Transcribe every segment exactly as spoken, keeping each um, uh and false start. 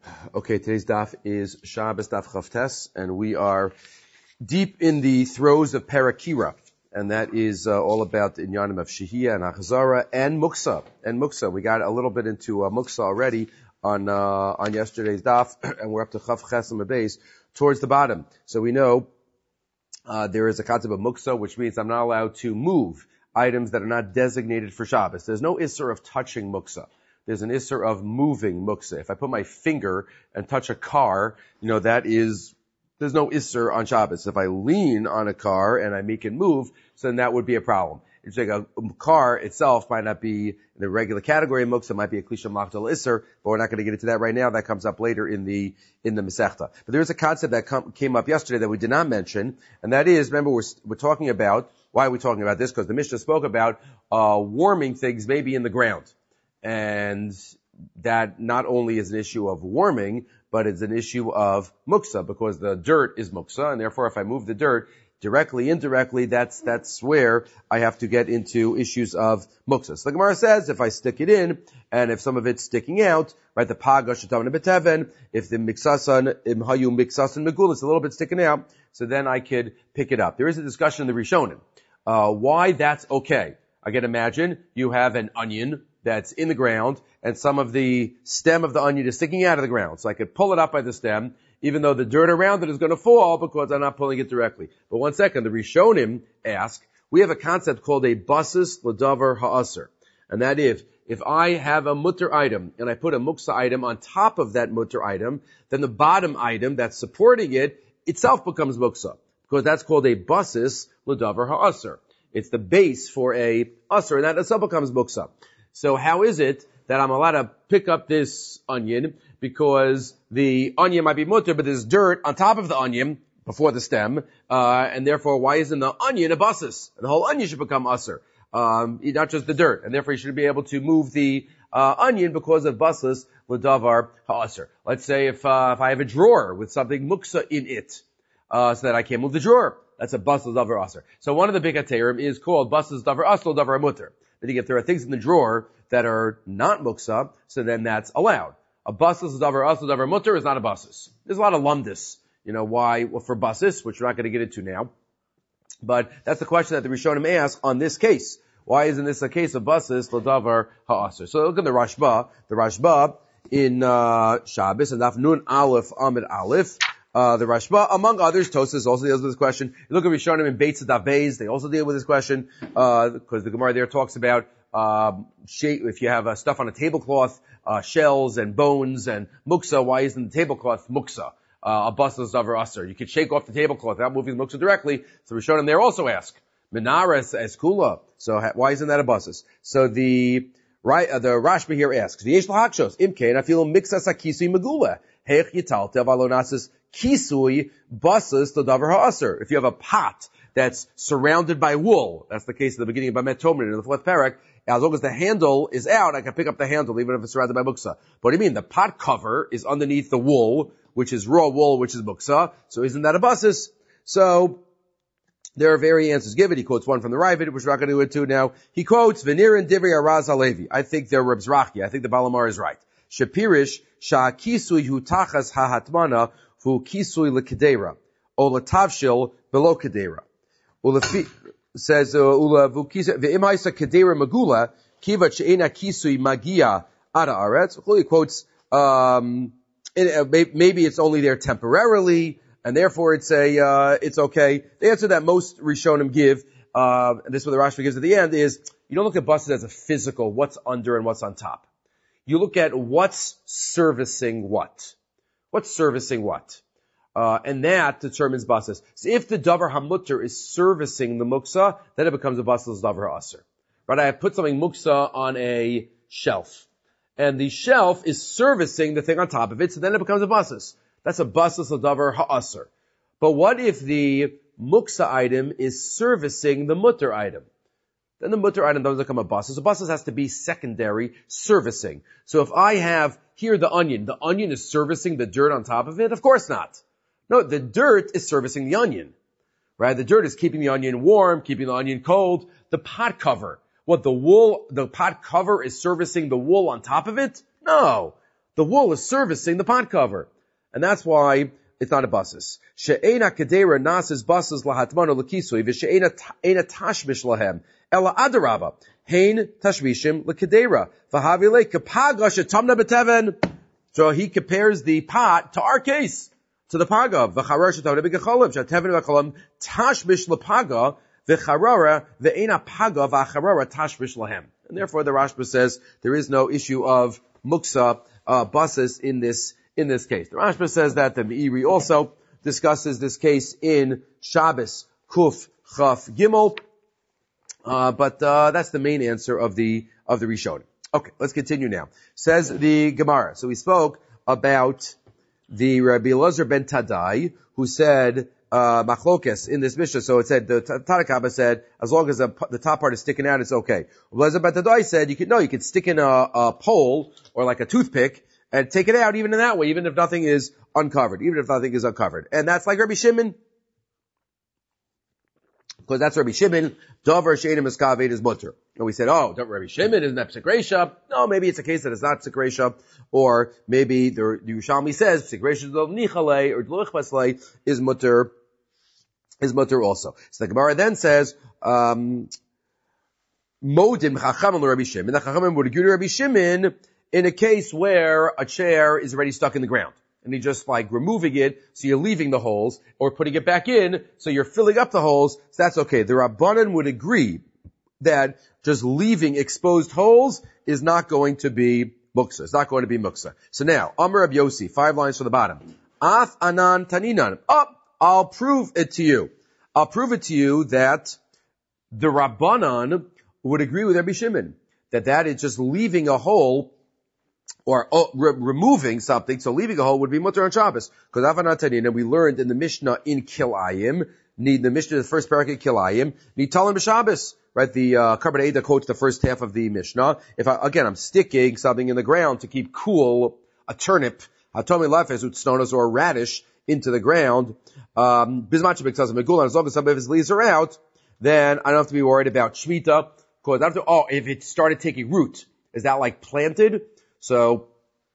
Okay, today's daf is Shabbos daf Chavtes, and we are deep in the throes of Parakira, and that is uh, all about the inyanim of Shehiyah and Achazara and Muksa. And Muksa, we got a little bit into uh, Muksa already on uh, on yesterday's daf, and we're up to Chav Chesem Beis towards the bottom. So we know uh, there is a concept of Muksa, which means I'm not allowed to move items that are not designated for Shabbos. There's no isser of touching Muksa. There's an isser of moving muksa. If I put my finger and touch a car, you know, that is, there's no isser on Shabbos. If I lean on a car and I make it move, so then that would be a problem. It's like a, a car itself might not be in the regular category of muksa, it might be a klisha machtal isser, but we're not going to get into that right now. That comes up later in the, in the Masechta. But there is a concept that com- came up yesterday that we did not mention, and that is, remember, we're, we're talking about, why are we talking about this? Because the Mishnah spoke about, uh, warming things maybe in the ground. And that not only is an issue of warming, but it's an issue of muksa, because the dirt is muksa, and therefore if I move the dirt directly, indirectly, that's, that's where I have to get into issues of muksa. So the Gemara says, if I stick it in, and if some of it's sticking out, right, the paga shetavan beteven, if the miksasan, imhayu miksasan megul, it's a little bit sticking out, so then I could pick it up. There is a discussion in the Rishonim, uh, why that's okay. I can imagine you have an onion that's in the ground, and some of the stem of the onion is sticking out of the ground. So I could pull it up by the stem, even though the dirt around it is going to fall because I'm not pulling it directly. But one second, the Rishonim ask, we have a concept called a basis l'davar ha'aser. And that is, if I have a mutter item, and I put a muksa item on top of that mutter item, then the bottom item that's supporting it itself becomes muksa. Because that's called a basis l'davar ha'aser. It's the base for a aser, and that itself becomes muksa. So how is it that I'm allowed to pick up this onion? Because the onion might be mutter, but there's dirt on top of the onion before the stem, uh, and therefore why isn't the onion a basis? The whole onion should become usser, um, not just the dirt, and therefore you should be able to move the uh, onion because of basis l'davar ha'aser. Let's say if uh, if I have a drawer with something muksa in it, uh, so that I can't move the drawer, that's a basis l'davar ha'aser. So one of the big aterim is called basis l'davar asr l'davar mutter. If there are things in the drawer that are not muksa, so then that's allowed. A basis davar asl davar mutter is not a basis. There's a lot of lumdis, you know, why, well, for basis, which we're not going to get into now. But that's the question that the Rishonim ask on this case. Why isn't this a case of basis l'davar ha'aser? So look at the Rashba. The Rashba in uh Shabbos and Daf Nun Aleph Amid Aleph. Uh, the Rashba, among others, Tosas also deals with this question. You look at Rishonim in Beitz Daf Beis, they also deal with this question, uh, because the Gemara there talks about, um, if you have uh, stuff on a tablecloth, uh, shells and bones and muksa, why isn't the tablecloth muksa? Uh, a basis davar aser. You could shake off the tablecloth without moving the muksa directly. So Rishonim there also ask, Menaras as kula. So why isn't that a basis? So the, right, uh, the Rashba here asks, V'yesh l'hakshos, imkein, afilu miksas akisui megula, heich yitalte avalonasis kisui basis to davar ha'aser. If you have a pot that's surrounded by wool, that's the case at the beginning of Bamet Tomrin in the fourth parak, as long as the handle is out, I can pick up the handle even if it's surrounded by muksa. But what do you mean? The pot cover is underneath the wool, which is raw wool, which is muksa. So isn't that a basis? So there are various answers given. He quotes one from the Ravid, which we're not going to go into now. He quotes V'nirin Divrei Araz Halevi. I think they're Reb Zrachia. I think the Balamar is right. Shapirish Sha'kisui hu tachas ha'hatmana hu kisui l'kedera, o l'tavshil below kedera. Ulefi says ula v'kisa v'imhaisa kedera magula kiva she'ena kisui magia ada aretz. He quotes um, it, uh, maybe it's only there temporarily, and therefore it's a uh, it's okay. The answer that most Rishonim give, uh, and this is what the Rashba gives at the end, is you don't look at basis as a physical, what's under and what's on top. You look at what's servicing what. What's servicing what? Uh, and that determines basis. So if the davar hamutter is servicing the muksa, then it becomes a basis davar ha'aser. Right? I have put something muksa on a shelf. And the shelf is servicing the thing on top of it, so then it becomes a basis. That's a basis davar ha'aser. But what if the muksa item is servicing the mutter item? Then the mutter item doesn't become a basis. A basis has to be secondary servicing. So if I have here the onion, the onion is servicing the dirt on top of it? Of course not. No, the dirt is servicing the onion. Right? The dirt is keeping the onion warm, keeping the onion cold. The pot cover. What, the wool, the pot cover is servicing the wool on top of it? No. the wool is servicing the pot cover. And that's why it's not a basis. She'ena kedera nasis basis lahatmano lekisui v'she'ena ena tashmish lahem ela adaraba hein tashmishim lekedera v'havile kapaga shetamna beteven. So he compares the pot to our case, to the paga. V'charar shetamna begecholim sheteven v'cholim tashmish lepaga v'charara v'ena paga v'charara tashmish lahem. And therefore the Rashba says there is no issue of muksa uh, basis in this in this case. The Rashba says that the Meiri also discusses this case in Shabbos Kuf Chaf Gimel, uh, but uh, that's the main answer of the of the Rishonim. Okay, let's continue now. Says the Gemara. So we spoke about the Rabbi Elazar ben Tadai, who said uh machlokes in this Mishnah. So it said the Tanakh said as long as the, the top part is sticking out, it's okay. Elazar ben Tadai said you could no, you could stick in a, a pole or like a toothpick and take it out even in that way, even if nothing is uncovered, even if nothing is uncovered. And that's like Rabbi Shimon. Because that's Rabbi Shimon, Dover She'enim Miskaved is mutter. And we said, oh, Rabbi Shimon, isn't that Psik Reisha? No, maybe it's a case that it's not Psik Reisha. Or maybe the, the Yerushalmi says, Psik Reisha Nichale or Dluch Baslei is mutter, is mutter also. So the Gemara then says, um, Modim Chachamim Rabbi Shimon. The Chachamim would agree to Rabbi Shimon in a case where a chair is already stuck in the ground. And you're just like removing it, so you're leaving the holes, or putting it back in, so you're filling up the holes, so that's okay. The Rabbanan would agree that just leaving exposed holes is not going to be muksa. It's not going to be muksa. So now, Amar Rabbi Yossi, five lines from the bottom. Ath anan taninan. Oh, I'll prove it to you. I'll prove it to you that the Rabbanan would agree with Rabbi Shimon, that that is just leaving a hole or oh, re- removing something, so leaving a hole would be mutter on Shabbos. Because Avanatanin, we learned in the Mishnah in Kilayim, need the Mishnah, the first parak in Kilayim, need Talim b'Shabbos, right? The uh, Karban Eda quotes the first half of the Mishnah. If I, again, I'm sticking something in the ground to keep cool, a turnip, hatomi lefes utznonos, or a radish into the ground, um, bismach b'ktazim megulan, as long as some of his leaves are out, then I don't have to be worried about Shemitah, because I have to, oh, if it started taking root, is that like planted? So,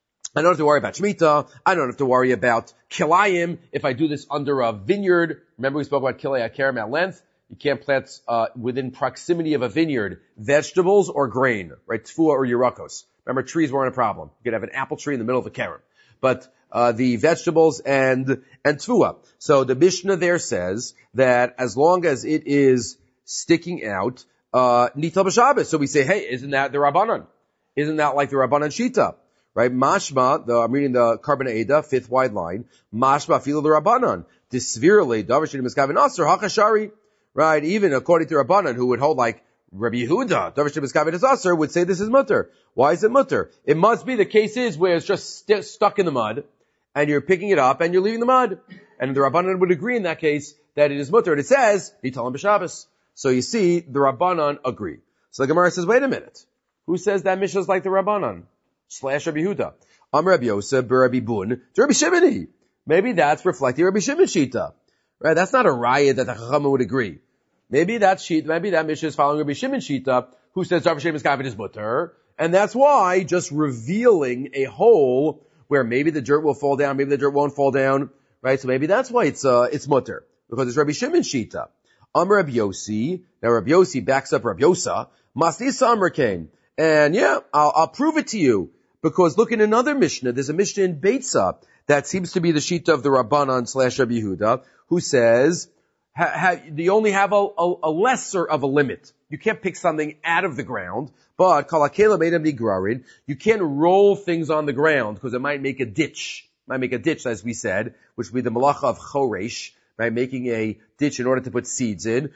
I don't have to worry about Shemitah. I don't have to worry about Kilayim. If I do this under a vineyard, remember we spoke about Kilei HaKerem at length? You can't plant, uh, within proximity of a vineyard, vegetables or grain, right? Tfua or Yerakos. Remember, trees weren't a problem. You could have an apple tree in the middle of a Kerem. But, uh, the vegetables and, and Tfua. So the Mishnah there says that as long as it is sticking out, uh, Nital b'Shabbos. So we say, hey, isn't that the Rabbanan? Isn't that like the Rabbanan Shita? Right? Mashma, the, I'm reading the Karban Eda, fifth wide line. Mashma filo the Rabbanan. Disvirle, Davashim Miskavin Asr, Hakashari. Right? Even according to Rabbanan, who would hold like Rabbi Yehuda, Davashim Miskavin Asr, would say this is mutter. Why is it mutter? It must be the case is where it's just st- stuck in the mud, and you're picking it up, and you're leaving the mud. And the Rabbanan would agree in that case that it is mutter. And it says, Nitalim b'Shabbos. So you see, the Rabbanan agree. So the Gemara says, wait a minute. Who says that Mishnah is like the Rabbanan? Slash Rabbi Yehuda. Am Rabbi Yosef, Rabbi Bun, to Rabbi Shimoni. Maybe that's reflecting Rabbi Shimon Shita. Right? That's not a riot that the Chacham would agree. Maybe that sheet, maybe that Mishnah is following Rabbi Shimon Shita, who says Rabbi Shimon's Kavit is mutter. And that's why just revealing a hole where maybe the dirt will fall down, maybe the dirt won't fall down. Right? So maybe that's why it's, uh, it's mutter. Because it's Rabbi Shimon Shita. Am Rabbi Yossi. Now Rabbi Yossi backs up Rabbi Yosa. Masnisa Amr came. And yeah, I'll, I'll prove it to you. Because look in another Mishnah, there's a Mishnah in Beitza that seems to be the Shita of the Rabbanan slash Rabbi Yehuda, who says, ha, ha, you only have a, a, a lesser of a limit. You can't pick something out of the ground, but Kalakela made him nigrarin. You can't roll things on the ground because it might make a ditch. It might make a ditch, as we said, which would be the malacha of choresh, right? Making a ditch in order to put seeds in.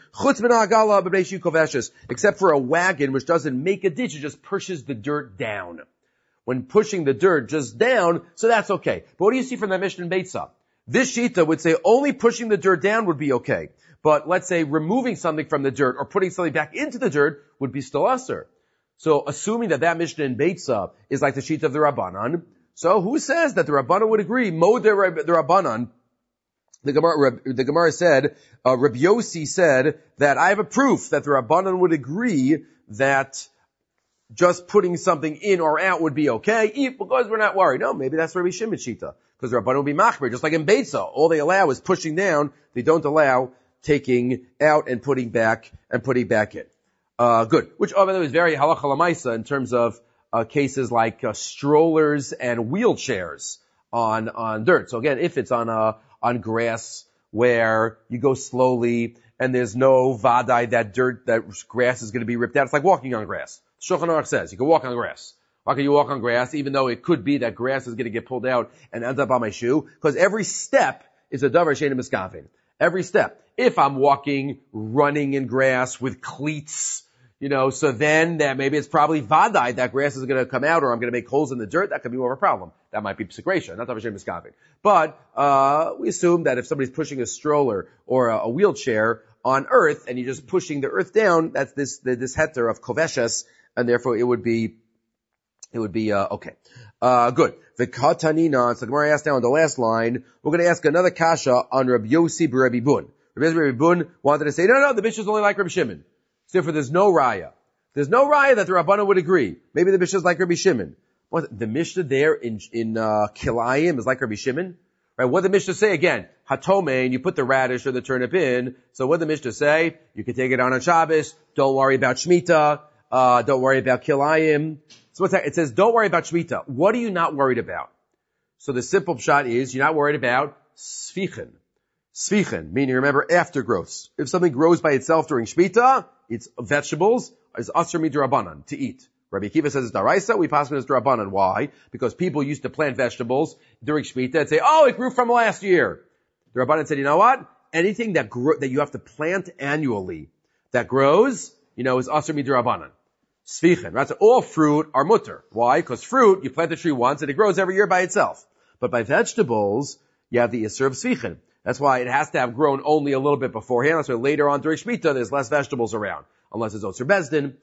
Except for a wagon, which doesn't make a ditch, it just pushes the dirt down. When pushing the dirt just down, so that's okay. But what do you see from that Mishnah in Beitza? This Shita would say only pushing the dirt down would be okay. But let's say removing something from the dirt or putting something back into the dirt would be still usher. So assuming that that Mishnah in Beitza is like the Shita of the Rabbanan, so who says that the Rabbanan would agree? Mo the Rabbanan. The Gemara, the Gemara said, uh, Rabbi Yossi said that I have a proof that the Rabbanan would agree that just putting something in or out would be okay, because we're not worried. No, maybe that's Rabbi Shimon Shita, because Rabbanan would be machmir, just like in Beitza. All they allow is pushing down. They don't allow taking out and putting back and putting back in. Uh, good. Which, oh, by the way, is very halacha l'maisa in terms of uh, cases like uh, strollers and wheelchairs on on dirt. So again, if it's on uh, on grass where you go slowly and there's no vadai that dirt, that grass is going to be ripped out, it's like walking on grass. Shulchan Aruch says you can walk on grass. Why can you walk on grass, even though it could be that grass is going to get pulled out and end up on my shoe? Because every step is a davar she'ein miskavin. Every step. If I'm walking, running in grass with cleats, you know, so then that maybe it's probably vadai that grass is going to come out, or I'm going to make holes in the dirt. That could be more of a problem. That might be psikresha, not davar she'ein miskavin. But uh we assume that if somebody's pushing a stroller or a, a wheelchair on earth and you're just pushing the earth down, that's this this heter of koveshes, and therefore it would be it would be uh okay. Uh good. V'katanina, so Gemara asked now on the last line, we're going to ask another kasha on Rabbi Yossi b'Rabbi Bun. Rabbi Yossi b'Rabbi Bun wanted to say, no, no, the Mishnah is only like Rabbi Shimon. So therefore there's no raya. There's no raya that the Rabbanan would agree. Maybe the Mishnah is like Rabbi Shimon. What, the Mishnah there in, in, uh, Kilayim is like Rabbi Shimon? Right? What did the Mishnah say again? Hatomein, you put the radish or the turnip in. So what did the Mishnah say? You can take it on on Shabbos. Don't worry about Shemitah. Uh, don't worry about Kilayim. So what's that? It says, don't worry about Shemitah. What are you not worried about? So the simple pshat is, you're not worried about Sfichen. Sfichen, meaning, remember, aftergrowths. If something grows by itself during Shemitah, it's vegetables, it's asur midrabanan, to eat. Rabbi Akiva says it's daraisa, we pass it as drabanan. Why? Because people used to plant vegetables during Shemitah and say, oh, it grew from last year. The Rabbanan said, you know what? Anything that gro- that you have to plant annually, that grows, you know, is asur midrabanan. Sfichen, right? So all fruit are mutter. Why? Because fruit, you plant the tree once and it grows every year by itself. But by vegetables, you have the isser of sfichen. That's why it has to have grown only a little bit beforehand. That's why later on during Shemitah, there's less vegetables around. Unless it's Otzer Bezdin,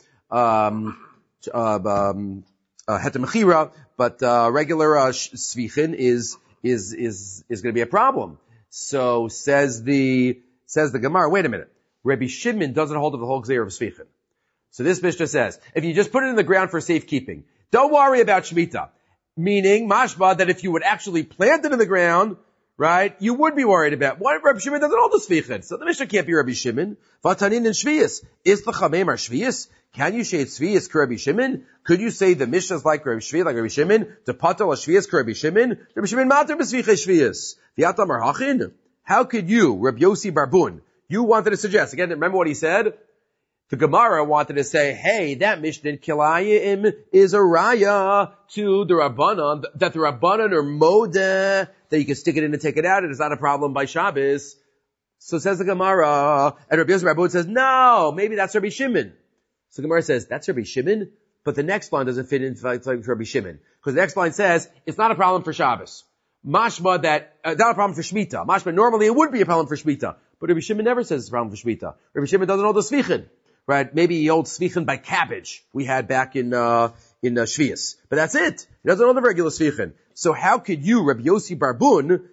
um, uh, um, uh, Heter Mechira, but, uh, regular, uh, sfichen is, is, is, is gonna be a problem. So says the, says the Gemara, wait a minute. Rabbi Shimon doesn't hold of the whole gzeir of sfichen. So this Mishnah says, if you just put it in the ground for safekeeping, don't worry about Shemitah. Meaning, mashma, that if you would actually plant it in the ground, right, you would be worried about. Why Rabbi Shimon doesn't hold the sfichen? So the Mishnah can't be Rabbi Shimon. Vatanin and Shvius. Is the Chamem are Shvius? Can you say it's Shvius to Rabbi Shimon? Could you say the Mishnah is like Rabbi Shvius, like Rabbi Shimon? The Patel is Shvius to Rabbi Shimon? Rabbi Shimon matter b'sviche Shvius. V'yatam arhachin? How could you, Rabbi Yossi bar Bun, you wanted to suggest, again, remember what he said? The Gemara wanted to say, hey, that Mishnah in Kilayim is a raya to the Rabbanan, that the Rabbanan are modeh, that you can stick it in and take it out, it is not a problem by Shabbos. So says the Gemara, and Rabbi Yossi Rabbi says, no, maybe that's Rabbi Shimon. So the Gemara says, that's Rabbi Shimon, but the next line doesn't fit into Rabbi Shimon. Because the next line says, it's not a problem for Shabbos. Mashma that, uh, not a problem for Shemitah. Mashma, normally it would be a problem for Shemitah. But Rabbi Shimon never says it's a problem for Shemitah. Rabbi Shimon doesn't hold the Sfichen. Right? Maybe he holds Sfichen by cabbage we had back in, uh, in, uh, Shvius. But that's it. He doesn't hold the regular Sfichen. So how could you, Rabbi Yossi bar Bun,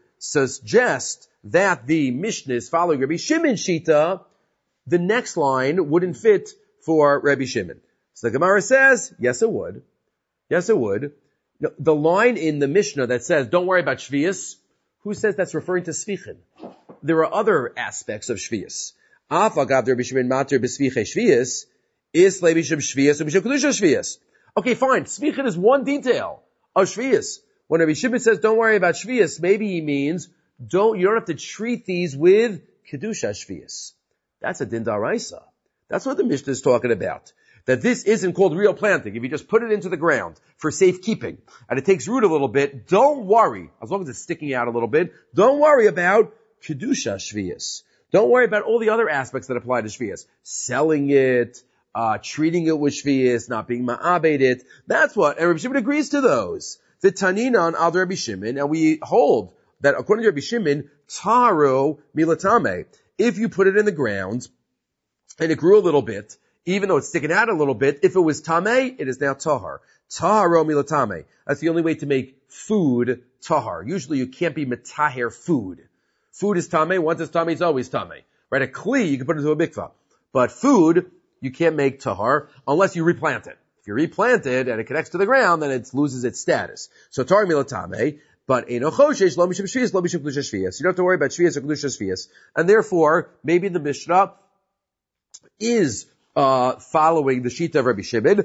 suggest that the Mishnah is following Rabbi Shimon Shita? The next line wouldn't fit for Rabbi Shimon. So the Gemara says, yes it would. Yes it would. The line in the Mishnah that says, don't worry about Shvius, who says that's referring to Sfichen? There are other aspects of Shvius. Okay, fine. Sfichen is one detail of Shvius. When Rabbi Shimon says, don't worry about Shvius, maybe he means, don't, you don't have to treat these with Kedusha Shvius. That's a din daraisa. That's what the Mishnah is talking about. That this isn't called real planting. If you just put it into the ground for safekeeping, and it takes root a little bit, don't worry, as long as it's sticking out a little bit, don't worry about Kedusha Shvius. Don't worry about all the other aspects that apply to Shvius. Selling it, uh, treating it with Shvius, not being ma'abed it. That's what, and Rabbi Shimon agrees to those. The Tanina on Al Rabbi Shimon, and we hold that according to Rabbi Shimon, Taro milatame. If you put it in the ground, and it grew a little bit, even though it's sticking out a little bit, if it was tameh, it is now tahar. Taharo milatame. That's the only way to make food tahar. Usually you can't be metaher food. Food is tameh. Once it's tameh, it's always tameh. Right? A kli, you can put it into a mikvah. But food, you can't make tahar unless you replant it. If you replant it and it connects to the ground, then it loses its status. So Tar Milatame, but Eino Choshesh, Lo Mishum Shvias, Lo Mishum Kedusha Shvias. You don't have to worry about Shvias or Kedusha Shvias. And therefore, maybe the Mishnah is uh following the Shita of Rabbi Shimon.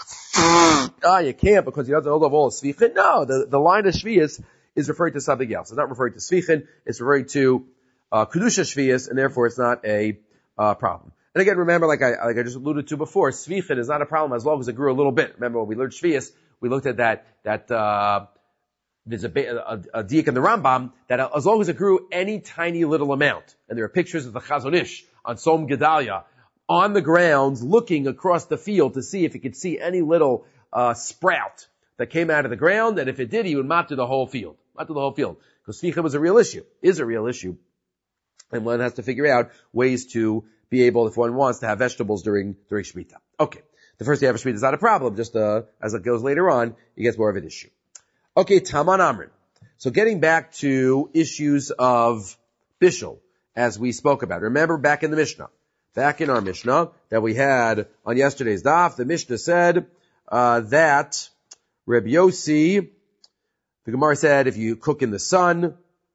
Ah, you can't because you don't know of all of Svichin. No, the, the line of Shvias is referring to something else. It's not referring to Svichin, it's referring to uh Kedusha Shvias, and therefore it's not a uh problem. And again, remember, like I like I just alluded to before, Svichin is not a problem as long as it grew a little bit. Remember when we learned Shvias, we looked at that that uh there's a, a, a diak in the Rambam that as long as it grew any tiny little amount, and there are pictures of the Chazon Ish on Som Gedalia on the grounds looking across the field to see if he could see any little uh sprout that came out of the ground, and if it did, he would mop to the whole field. Mop to the whole field. Because Svicha was a real issue, is a real issue. And one has to figure out ways to be able, if one wants, to have vegetables during, during Shemitah. Okay. The first day of Shemitah is not a problem, just uh as it goes later on, it gets more of an issue. Okay, Taman Amrin. So getting back to issues of Bishul, as we spoke about. Remember back in the Mishnah, back in our Mishnah that we had on yesterday's daf, the Mishnah said uh that Reb Yossi, the Gemara said if you cook in the sun,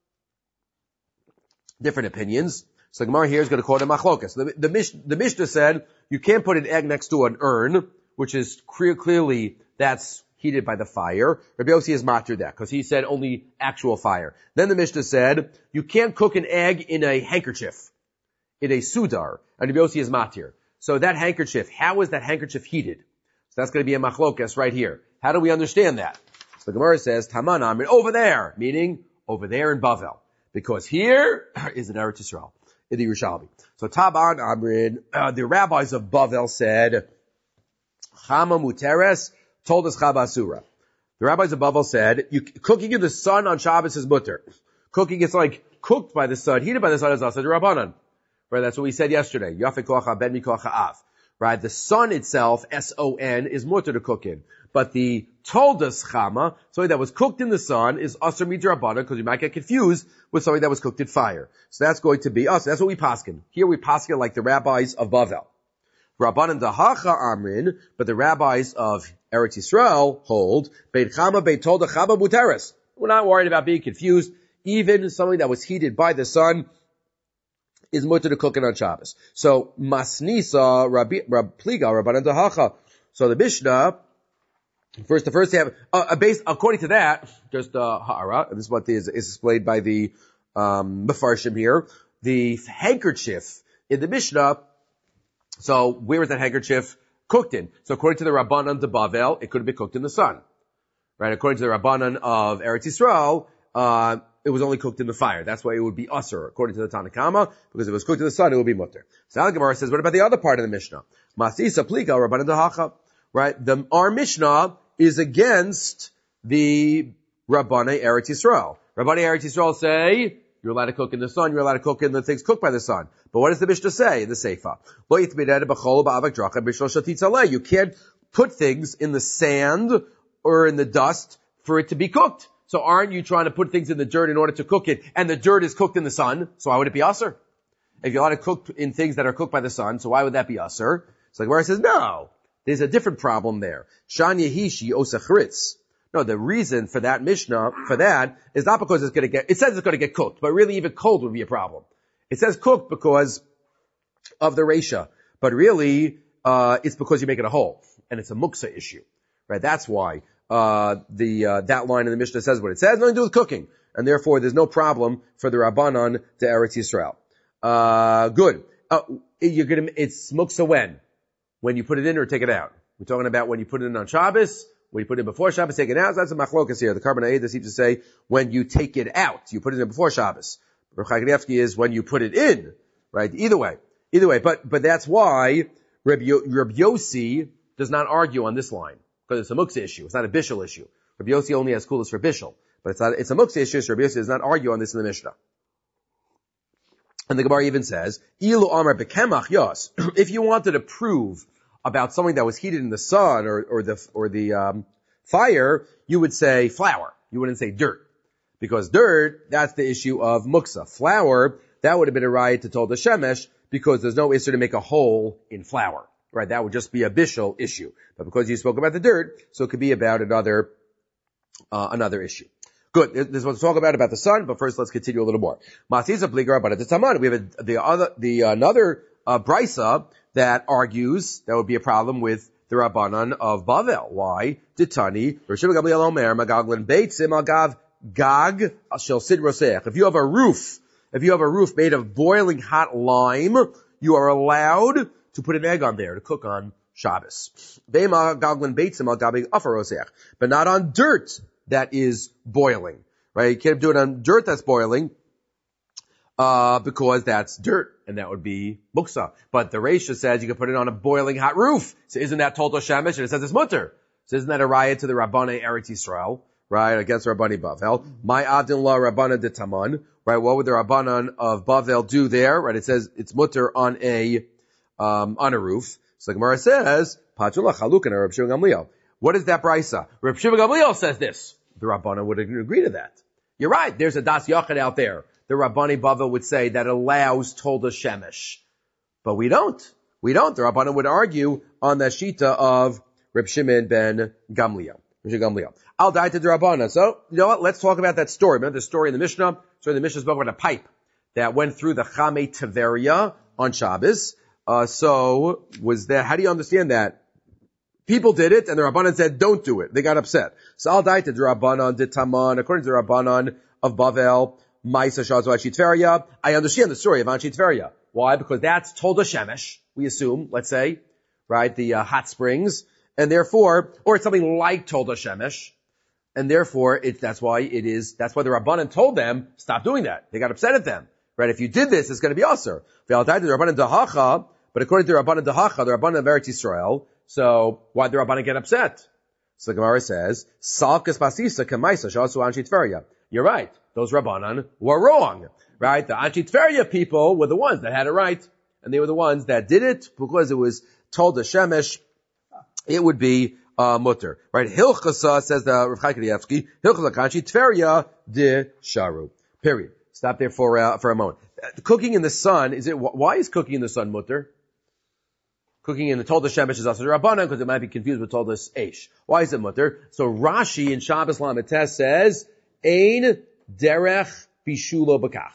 different opinions. So the Gemara here is going to call it a machlokas. The, the, Mish, the Mishnah said you can't put an egg next to an urn, which is clear, clearly that's heated by the fire. Rabbi Yossi is matir that, because he said only actual fire. Then the Mishnah said, you can't cook an egg in a handkerchief, in a sudar, and Rabbi Yossi is matir. So that handkerchief, how is that handkerchief heated? So that's going to be a machlokas right here. How do we understand that? So the Gemara says, Taman Amrin, over there, meaning over there in Bavel. Because here is in Eretz Yisrael, in the Yerushalmi. So Taman Amrin, uh, the rabbis of Bavel said, Chama Muteres, told us Chaba Asura. The rabbis of Bavel said, you, cooking in the sun on Shabbos is mutter. Cooking is like cooked by the sun, heated by the sun is also Rabbanan. Right, that's what we said yesterday. Yafik kocha ben mikocha av. Right, the sun itself, S O N, is mutter to cook in. But the toldas chama, something that was cooked in the sun, is asur midrabanan, because you might get confused with something that was cooked in fire. So that's going to be us. That's what we paskin. Here we paskin like the rabbis of Bavel. Rabbanan dahacha amrin, but the rabbis of Eretz Yisrael hold, beit chama beit tolda chama muteres. We're not worried about being confused. Even something that was heated by the sun is mutter to cooking on Shabbos. So masnisa rabbi rab pliga rabbanan dahacha. So the Mishnah, first the first have uh, based according to that, just uh, ha'ara, and this is what is, is explained by the um Mefarshim here. The handkerchief in the Mishnah. So where is that handkerchief cooked in? So according to the Rabbanan de Bavel, it could have been cooked in the sun. Right? According to the Rabbanan of Eretz Yisrael, uh, it was only cooked in the fire. That's why it would be usur, according to the Tanna Kama, because if it was cooked in the sun, it would be mutter. So now the Gemara says, what about the other part of the Mishnah? Masisa plika Rabbanan de Hacha. Right? The, our Mishnah is against the Rabbanai Eretz Yisrael. Rabbanai Eretz Yisrael say, you're allowed to cook in the sun, you're allowed to cook in the things cooked by the sun. But what does the Mishnah say in the Seifa? You can't put things in the sand or in the dust for it to be cooked. So aren't you trying to put things in the dirt in order to cook it? And the dirt is cooked in the sun, so why would it be usur? If you're allowed to cook in things that are cooked by the sun, so why would that be usur? So the Gemara says, no, there's a different problem there. Shan Yehishi Osachritz. No, the reason for that Mishnah, for that, is not because it's going to get, it says it's going to get cooked, but really even cold would be a problem. It says cooked because of the Resha, but really, uh, it's because you make it a whole, and it's a muksa issue, right? That's why, uh, the, uh, that line in the Mishnah says what it says, nothing to do with cooking, and therefore there's no problem for the Rabbanan to Eretz Yisrael. Uh, good. Uh, you're gonna, it's muksa when? When you put it in or take it out? We're talking about when you put it in on Shabbos, when you put it in before Shabbos, take it out. So that's a machlokas here. The Karban Ha'edah seems to say when you take it out, you put it in before Shabbos. Rav Chaim Kanievsky is when you put it in, right? Either way, either way. But but that's why Reb, Yo, Reb Yossi does not argue on this line because it's a muksa issue. It's not a bishul issue. Reb Yossi only has kulas for bishul, but it's not. It's a muksa issue. So Reb Yossi does not argue on this in the Mishnah. And the Gemara even says, "Ilu amar bekemach yos." If you wanted to prove about something that was heated in the sun or, or the, or the, um, fire, you would say flour. You wouldn't say dirt. Because dirt, that's the issue of muksa. Flour, that would have been a riot to told the shemesh, because there's no issue to make a hole in flour. right? That would just be a bishul issue. But because you spoke about the dirt, so it could be about another, uh, another issue. Good. This is what to talk about, about the sun, but first let's continue a little more. Masisa bligar, but at the taman, we have a, the other, the, another, uh, brisa that argues that would be a problem with the Rabbanan of Bavel. Why? Titani, Rishim Gamliel Omer, Magaglin Beitzim Agav Gag Shel Sid Roseach. If you have a roof, if you have a roof made of boiling hot lime, you are allowed to put an egg on there to cook on Shabbos. But not on dirt that is boiling, right? You can't do it on dirt that's boiling, uh, because that's dirt, and that would be muksa. But the Reisha says you can put it on a boiling hot roof. So isn't that Toldo Shemesh? And it says it's mutter. So isn't that a riot to the Rabbanei Eretz Yisrael, right? Against Rabbanei Bavel. My Abdullah Rabbanan de Taman, right? What would the Rabbanan of Bavel do there? Right? It says it's mutter on a, um, on a roof. So the Gemara says, Pachullah Chalukan or Reb Shimon Gamliel. What is that brisa? Reb Shimon Gamliel says this. The Rabbanan would agree to that. You're right. There's a Das Yachid out there. The Rabbanei Bavel would say that allows Tolda Shemesh. But we don't. We don't. The Rabbanan would argue on the Shita of Reb Shimon ben Gamliel. Gamliel. I'll die to the Rabbanan. So, you know what? Let's talk about that story. Remember the story in the Mishnah? So the Mishnah spoke about a pipe that went through the Chamei Tiveria on Shabbos. Uh, so, was there, how do you understand that? People did it, and the Rabbanan said, don't do it. They got upset. So I'll die to the Rabbanan, the Taman, according to the Rabbanan of Bavel, Maisa Shazu Anshitveria. I understand the story of Anshitveria. Why? Because that's Tolda Shemesh, we assume, let's say, right, the uh, hot springs, and therefore, or it's something like Tolda Shemesh, and therefore, it, that's why it is, that's why the Rabbanan told them, stop doing that. They got upset at them. Right? If you did this, it's going to be Aser. But according to the Rabbanan Dahacha, the Rabbanan of Eretz Yisrael, so why did the Rabbanan get upset? So the Gemara says, Salkas Basisa Kamaisa Shasu Anshitveria. You're right. Those Rabbanan were wrong. Right? The Anshitveria people were the ones that had it right. And they were the ones that did it because it was told the Shemesh, it would be uh, mutter. Right? Hilchasa, says the Rav Chaim Kanievsky, Hilchasa Anshitveria de Sharu. Period. Stop there for uh, for a moment. Uh, cooking in the sun, is it, why is cooking in the sun mutter? Cooking in the Tolda Shemesh is also Rabbanan because it might be confused with Toldas Eish. Why is it mutter? So Rashi in Shabbos Lametes says, Ein derech bishulo bakach.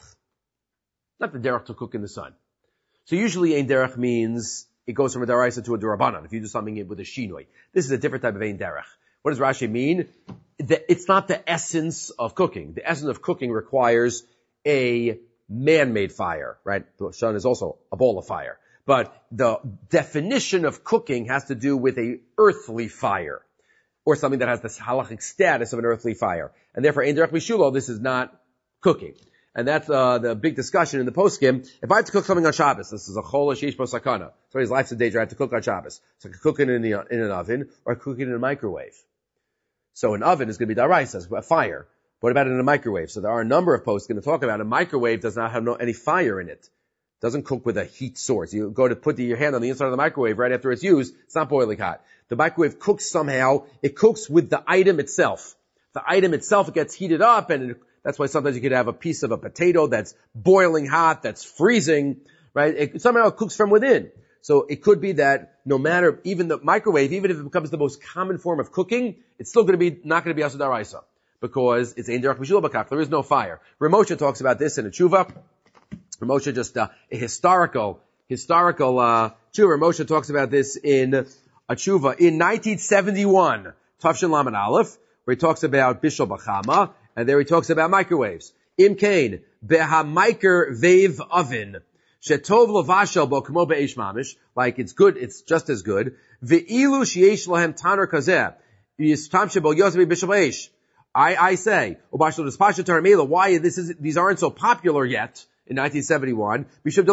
Not the derech to cook in the sun. So usually Ein derech means it goes from a daraisa to a durabanan if you do something with a shinoi. This is a different type of Ein derech. What does Rashi mean? It's not the essence of cooking. The essence of cooking requires a man-made fire, right? The sun is also a ball of fire. But the definition of cooking has to do with a earthly fire, or something that has the halachic status of an earthly fire. And therefore, ein derech bishulo, this is not cooking. And that's uh, the big discussion in the poskim. If I have to cook something on Shabbos, this is a chol sheish bo sakana. Somebody's life's in danger, I have to cook on Shabbos. So I can cook it in, the, in an oven, or I cook it in a microwave. So an oven is going to be daraisa, a fire. What about in a microwave? So there are a number of posts going to talk about a microwave does not have no, any fire in it. It doesn't cook with a heat source. You go to put the, your hand on the inside of the microwave right after it's used. It's not boiling hot. The microwave cooks somehow. It cooks with the item itself. The item itself gets heated up, and it, that's why sometimes you could have a piece of a potato that's boiling hot, that's freezing, right? It somehow it cooks from within. So it could be that no matter, even the microwave, even if it becomes the most common form of cooking, it's still going to be, not going to be Asur Daraisa. Because it's ein derech b'shul bakach. There is no fire. Ramosha talks about this in a tshuva. Ramosha just uh, a historical, historical uh, tshuva. Ramosha talks about this in a tshuva in nineteen seventy-one, Tafshin Lamed Aleph, where he talks about bishul b'chama, and there he talks about microwaves. Im kain beha-miker veiv oven shetov lavashel bo kamo be'esh mamish, like it's good, it's just as good. Ve'ilu sheyesh lahem taner kazeh yistam shebo yosef bishul b'esh. I, I say, why this is, these aren't so popular yet in nineteen seventy-one? Because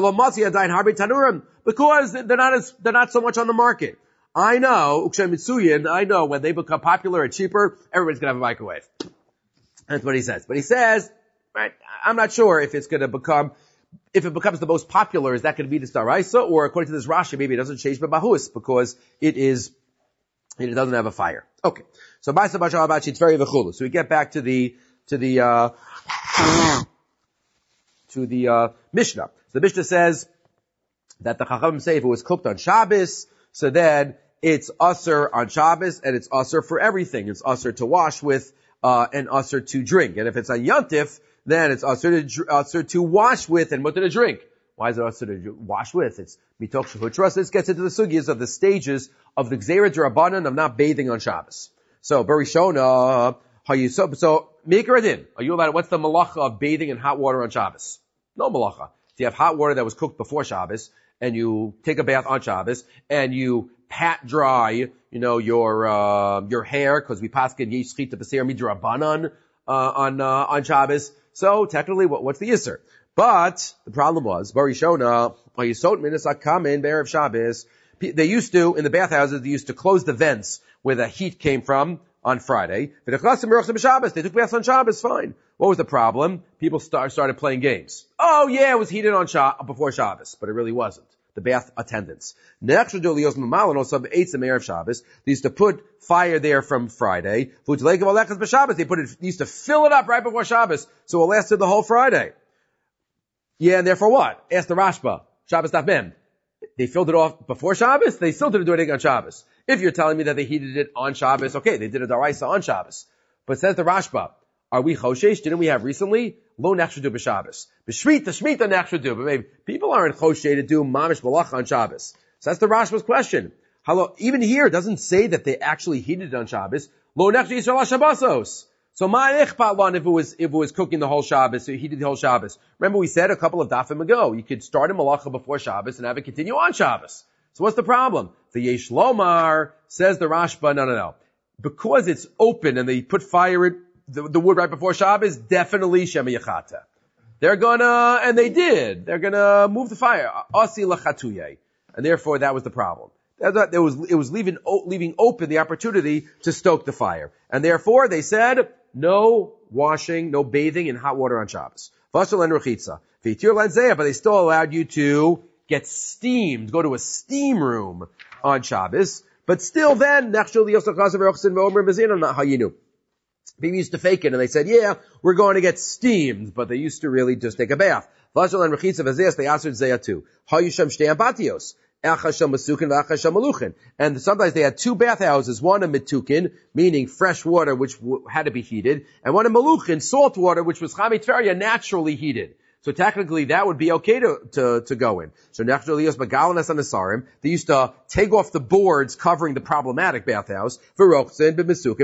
they're not as, they're not so much on the market. I know, I know when they become popular and cheaper, everybody's gonna have a microwave. That's what he says. But he says, right, I'm not sure if it's gonna become, if it becomes the most popular, is that gonna be the Daraisa? Or according to this Rashi, maybe it doesn't change but Bahus, because it is, it doesn't have a fire. Okay. So So we get back to the, to the, uh, to the, uh, Mishnah. So the Mishnah says that the Chachamim say if it was cooked on Shabbos, so then it's usher on Shabbos, and it's usher for everything. It's usher to wash with, uh, and usher to drink. And if it's on Yontif, then it's usher to, usher to wash with and mutter to drink. Why is it usher to wash with? It's mitoch shehutras. This gets into the sugyas of the stages of the gzeira d'Rabbanan of not bathing on Shabbos. So, Barishona, how you, so, so, Mikra Din, are you allowed, what's the malacha of bathing in hot water on Shabbos? No malacha. If you have hot water that was cooked before Shabbos, and you take a bath on Shabbos, and you pat dry, you know, your, uh, your hair, cause we paskin yesh chita b'seir midrabanan, uh, on, uh, on Shabbos. So, technically, what, what's the yisser? But, the problem was, Barishona, how you sot minas akamin be'erev Shabbos, they used to, in the bathhouses, they used to close the vents where the heat came from on Friday. They took baths on Shabbos, fine. What was the problem? People start, started playing games. Oh yeah, it was heated on Shabbos, before Shabbos, but it really wasn't. The bath attendants. They used to put fire there from Friday. They put it, they used to fill it up right before Shabbos, so it lasted the whole Friday. Yeah, and therefore what? Ask the Rashba. Shabbos daf mem. They filled it off before Shabbos, they still didn't do anything on Shabbos. If you're telling me that they heated it on Shabbos, okay, they did a daraisa on Shabbos. But says the Rashba, are we choshesh? Didn't we have recently? Lo nechshedu b'Shabbos. B'shmita, shmita nechshedu. But maybe people aren't choshe to do mamish malach on Shabbos. So that's the Rashba's question. Hello, even here it doesn't say that they actually heated it on Shabbos. Lo nechshedu Yisrael Shabbosos. So my ichpat if it was, if it was cooking the whole Shabbos, so he did the whole Shabbos. Remember we said a couple of dafim ago, you could start a malacha before Shabbos and have it continue on Shabbos. So what's the problem? The Yesh Lomar says the Rashba, no, no, no. Because it's open and they put fire in the, the wood right before Shabbos, definitely Shema Yachata. They're gonna, and they did, they're gonna move the fire. Asi lachatuyeh. And therefore that was the problem. There was, it was leaving, leaving open the opportunity to stoke the fire. And therefore they said, no washing, no bathing in hot water on Shabbos. Vashal and Rechitza. But they still allowed you to get steamed, go to a steam room on Shabbos. But still then, people used to fake it and they said, yeah, we're going to get steamed, but they used to really just take a bath. Vashal and Rechitza, they answered Zayah too. Hayusham shtei ambatios. And sometimes they had two bathhouses, one a mitukin, meaning fresh water which w- had to be heated, and one a maluchin, salt water, which was chamitferia, naturally heated. So technically that would be okay to, to, to go in. So they used to take off the boards covering the problematic bathhouse. They used to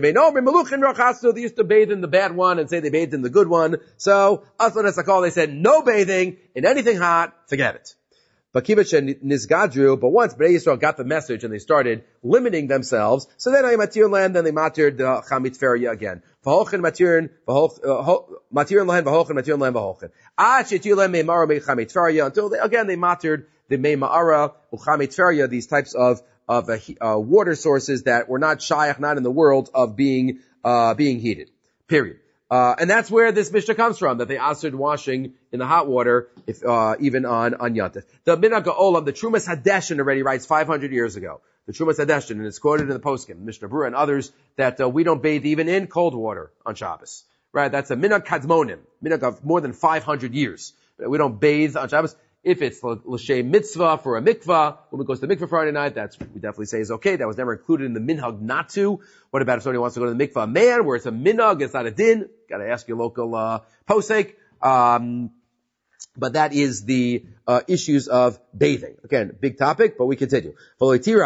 bathe in the bad one and say they bathed in the good one. So they said no bathing in anything hot, forget it. But Nisgadru, but once Bnei Yisrael got the message and they started limiting themselves, so then I matir land, then they matired the chamitferia again. V'holchen matirin, matirin lahen v'holchen matirin lahen v'holchen. Ad shetiu lahem me'mara me'chamitferia, until they, again they matired the me'mara u'chamitferia, these types of, of, uh, uh, water sources that were not shayach, not in the world of being, uh, being heated. Period. Uh, and that's where this Mishnah comes from, that they answered washing in the hot water, if, uh, even on, on Yantif. The Minhag Olam, the Trumas Hadeshin already writes five hundred years ago. The Trumas Hadeshin, and it's quoted in the Poskim, Mishnah Berurah and others, that, uh, we don't bathe even in cold water on Shabbos. Right? That's a Minhag Kadmonim, Minhag of more than five hundred years. We don't bathe on Shabbos. If it's l'shem mitzvah for a mikvah, when it goes to the mikvah Friday night, that's, we definitely say is okay. That was never included in the minhag not to. What about if somebody wants to go to the mikvah man, where it's a minhag, it's not a din? Gotta ask your local, uh, posek. Um, but that is the, uh, issues of bathing. Again, big topic, but we continue. But the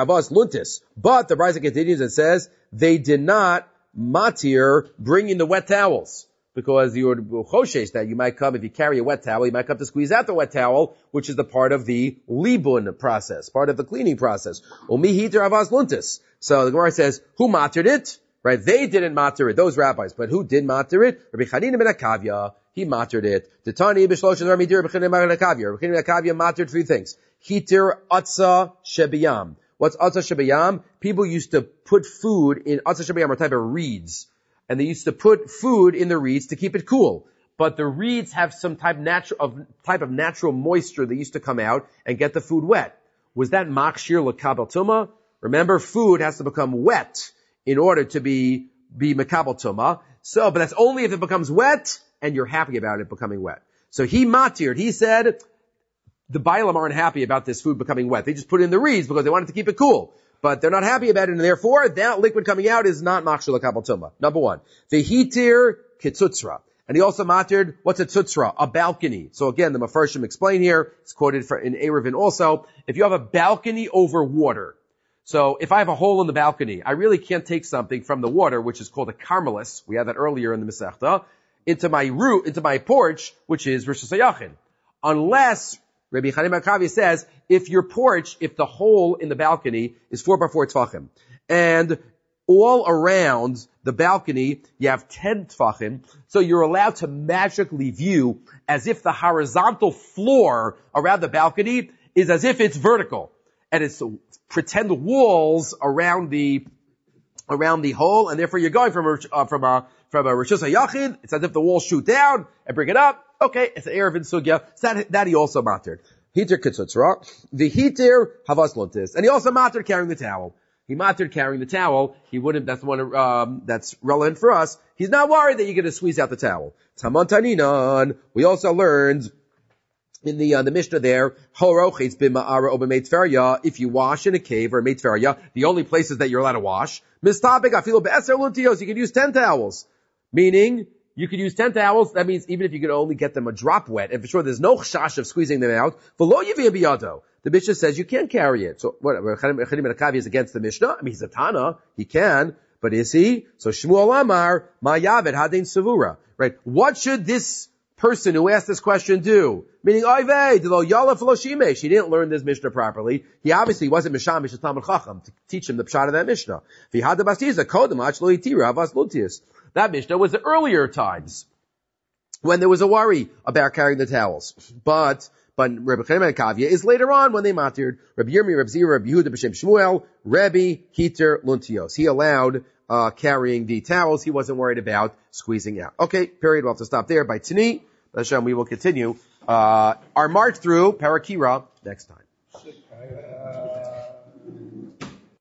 Brisa continues and says, they did not matir bring in the wet towels. Because you would choshesh that you might come, if you carry a wet towel, you might come to squeeze out the wet towel, which is the part of the libun process, part of the cleaning process. Umihiter avas luntis. So the Gemara says, who matered it? Right? They didn't mater it, those rabbis. But who did mater it? Rabbi Chanina ben Akavya, he matered it. Titani b'shlosh and Rabbi Chanina ben Akavya. Rabbi Chanina ben Akavya matered three things. Hitir atza shebiyam. What's atza shebiyam? People used to put food in atza shebiyam, or type of reeds. And they used to put food in the reeds to keep it cool. But the reeds have some type, natural, of, type of natural moisture that used to come out and get the food wet. Was that makshir l'kabel tumah? Remember, food has to become wet in order to be, be mekabel tumah. So, but that's only if it becomes wet and you're happy about it becoming wet. So he matired, he said, the Bailam aren't happy about this food becoming wet. They just put it in the reeds because they wanted to keep it cool. But they're not happy about it, and therefore that liquid coming out is not machshel kabel tumah. Number one. Vehitir kitzutzra. And he also mattered, what's a tzutzra? A balcony. So again, the Mefarshim explain here, it's quoted for, in Eruvin also, if you have a balcony over water. So if I have a hole in the balcony, I really can't take something from the water, which is called a carmelis, we had that earlier in the Masechta, into my roof, into my porch, which is Rosh Hashanah. Unless, Rabbi Chaim HaKavi says, if your porch, if the hole in the balcony is four by four tefachim, and all around the balcony, you have ten tefachim, so you're allowed to magically view as if the horizontal floor around the balcony is as if it's vertical. And it's pretend walls around the, around the hole, and therefore you're going from a, uh, from a, from a Rosh Hashanah, it's as if the walls shoot down and bring it up. Okay, it's an Eruvin Sugya. So that, that he also mattered. Heater kitzutzra, the heater havas luntis. And he also mattered carrying the towel. He mattered carrying the towel. He wouldn't, that's the one, um, that's relevant for us. He's not worried that you're going to squeeze out the towel. Taman taninan. We also learned in the, uh, the Mishnah there, horochitz b'ma'ara o b'meitferya, if you wash in a cave or a meitferya, the only places that you're allowed to wash, mistabik afilu be'eser luntios, you can use ten towels. Meaning, you could use ten towels, that means even if you could only get them a drop wet, and for sure there's no chash of squeezing them out, v'lo yiviyah biyado. The Mishnah says you can't carry it. So what, Chaim HaKavi is against the Mishnah? I mean, he's a Tana. He can. But is he? So Shmuel Amar, Ma Yavet Hadin Savura. Right? What should this person who asked this question do? Meaning, Oivei, Dilo Yalef Lo Shimesh. He didn't learn this Mishnah properly. He obviously wasn't Mishamish Talmud Chacham to teach him the pshat of that Mishnah. V'hada Bastiza Kodem Ach Lo Yitira Havas Lutius. That Mishnah was the earlier times when there was a worry about carrying the towels. But But Rabbi Chaim HaKavia is later on when they mattered. Rabbi Yirmi, Rabbi Zira, Rabbi Yehuda, B'Shem Shmuel, Rabbi Heter Luntios. He allowed uh carrying the towels. He wasn't worried about squeezing out. Okay, period. We'll have to stop there. By Tani, Hashem, we will continue uh our march through Parakira next time.